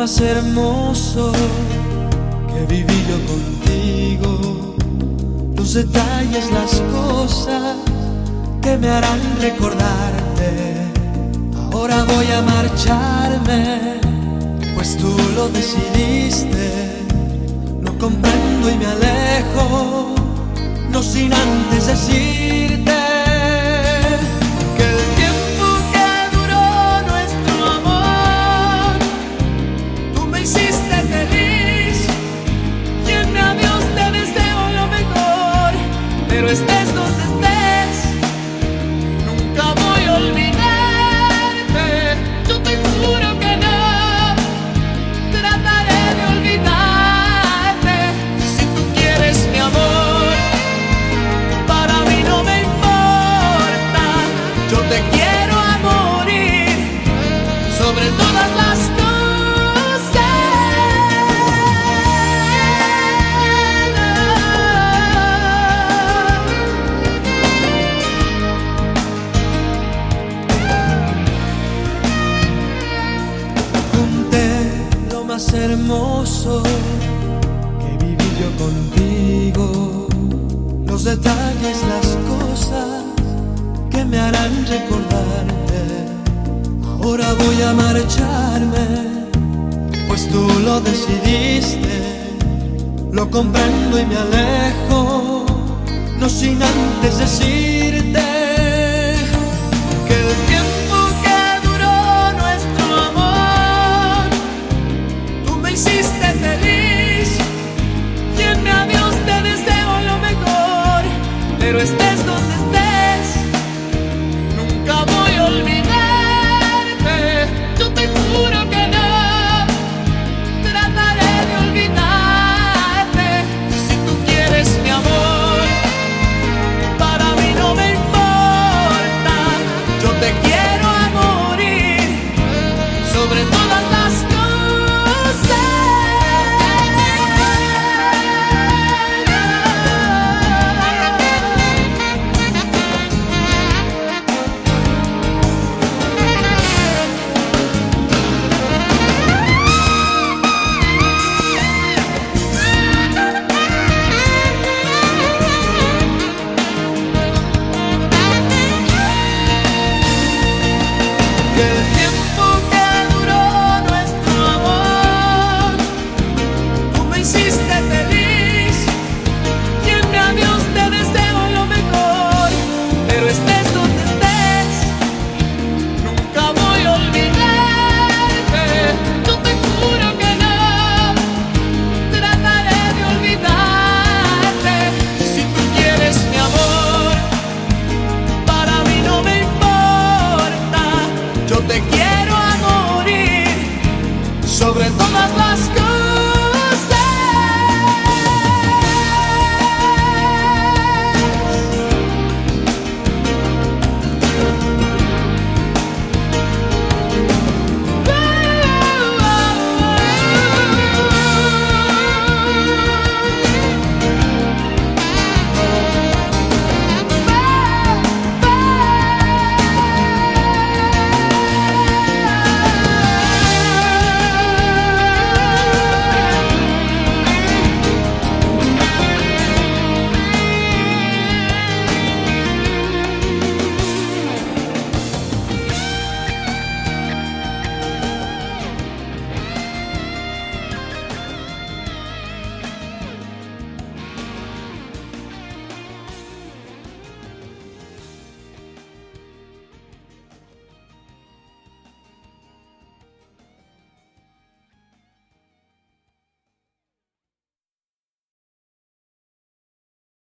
más hermoso que viví yo contigo, los detalles, las cosas que me harán recordarte. Ahora voy a marcharme, pues tú lo decidiste. Lo comprendo y me alejo, no sin antes decirte que el tiempo que duró nuestro amor, tú me hiciste feliz, y en mi adiós te deseo lo mejor. Pero estés donde estés, nunca voy a olvidarte. Yo te juro que no trataré de olvidarte. Si tú quieres mi amor, para mí no me importa. Yo te quiero a morir sobre todas las cosas. Junté lo más hermoso que viví yo contigo, los detalles, las cosas que me harán recordarte. Ahora voy a marcharme, pues tú lo decidiste. Lo comprendo y me alejo, no sin antes decirte que el tiempo que duró nuestro amor, tú me hiciste feliz, y en mi adiós te deseo lo mejor. Pero estés